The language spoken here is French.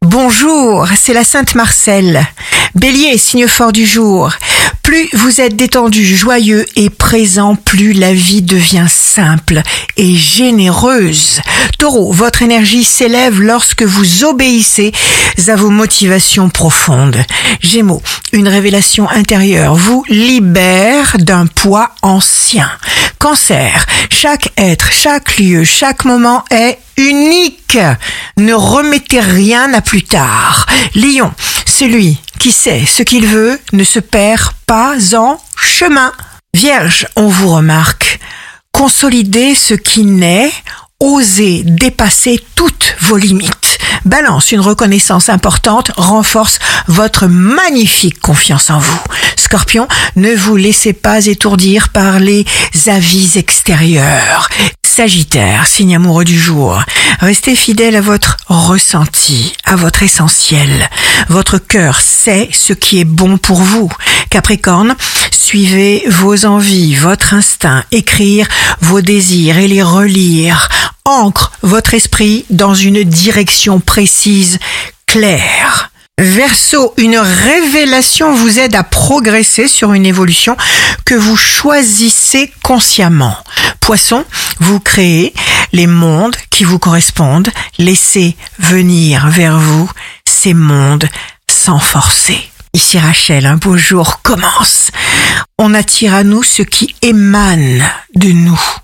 Bonjour, c'est la Sainte Marcelle. Bélier, signe fort du jour. Plus vous êtes détendu, joyeux et présent, plus la vie devient simple et généreuse. Taureau, votre énergie s'élève lorsque vous obéissez à vos motivations profondes. Gémeaux, une révélation intérieure vous libère d'un poids ancien. Cancer, chaque être, chaque lieu, chaque moment est unique. Ne remettez rien à plus tard. Lion, celui qui sait ce qu'il veut ne se perd pas en chemin. Vierge, on vous remarque. Consolidez ce qui naît, osez dépasser toutes vos limites. Balance, une reconnaissance importante renforce votre magnifique confiance en vous. Scorpion, ne vous laissez pas étourdir par les avis extérieurs. Sagittaire, signe amoureux du jour. Restez fidèle à votre ressenti, à votre essentiel. Votre cœur sait ce qui est bon pour vous. Capricorne, suivez vos envies, votre instinct, écrire vos désirs et les relire. Ancre votre esprit dans une direction précise, claire. Verseau, une révélation vous aide à progresser sur une évolution que vous choisissez consciemment. Poisson, vous créez les mondes qui vous correspondent. Laissez venir vers vous ces mondes sans forcer. Ici Rachel, un beau jour commence. On attire à nous ce qui émane de nous.